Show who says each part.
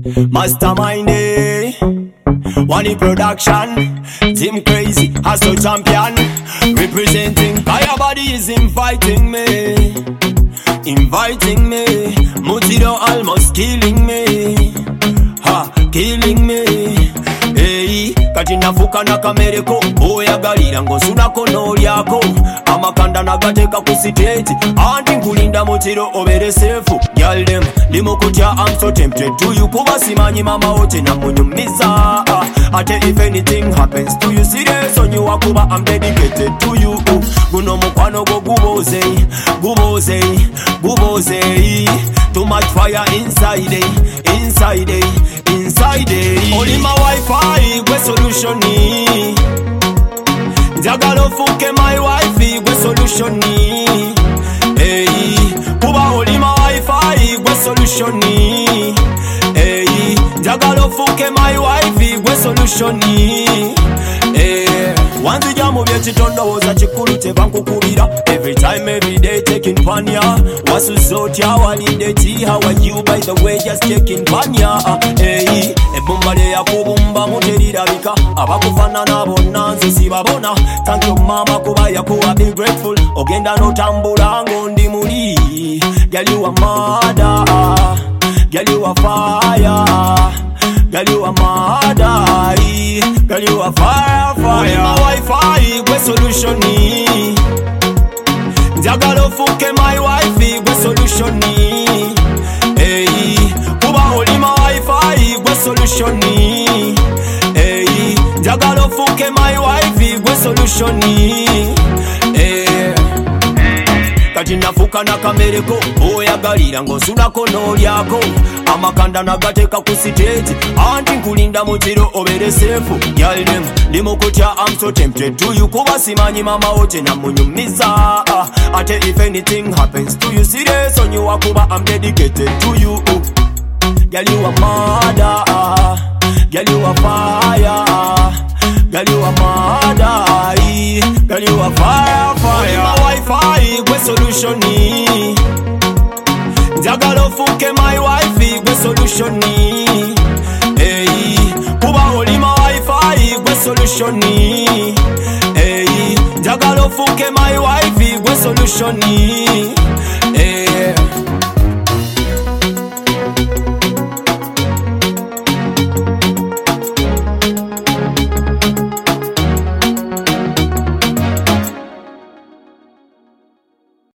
Speaker 1: Mastermind, One production, Team Crazy, Hustle Champion, representing. Kaya Body is inviting me, Mutido almost killing me, killing me. Hey, kati nafuka na kamereko, oyagalira ng'osunako n'olyako, amakanda nagateka ku stage, anti nkulinda mutiro obere sefu. Girl them, ndimo kutya I'm so tempted to you, kuba simanyi mama wote namunyumiza. Ate if anything happens to you, serious on you akuba I'm dedicated to you. Guno mukwano go guboze, too much fire inside, Only my Wi-Fi, gwe solution ni. Njagala ofuke my wifi, gwe solution ni. Hey, kuba only my Wi-Fi, gwe solution ni. Hey, njagala ofuke my wifi, gwe solution ni. Hey, wanzija mu byekitondowooza kikulu tebankukubira. Every time, every day, taking panya. Wasusotya walinde ti, how are you by the way, just checking panya. Hey, ebumba lyeyakubumba muterirabika, abakufaanana bonna nze sibabona. Thank you mama kuba yakuwa, be grateful. Ogenda n'otambula ng'ondi muli. Girl you a mother, girl you a fire, girl you a mother, girl you a fire. Only my Wi-Fi, gwe solution ni. Njagala ofuke my wifi, gwe solution ni. Hey, kuba only my Wi-Fi, gwe solution ni. Hey, njagala ofuke my wifi, gwe solution ni. Hey, kati nafuka na kamereko, oyagalira ng'osunako n'olyako, amakanda nagateka ku stage, anti nkulinda mutiro obere sefu. Girl them, ndimo kutya I'm so tempted to you, kuba simanyi mama wote namunyumiza. Ate if anything happens to you, serious on you akuba I'm dedicated to you. Girl you a mother, girl you a fire, girl you a mother, girl you a fire. Only my Wi-Fi, gwe solution ni. Njagala ofuke my wifi, gwe solution ni. Hey, kuba only my Wi-Fi, gwe solution ni. Hey, njagala ofuke my wifi, gwe solution ni.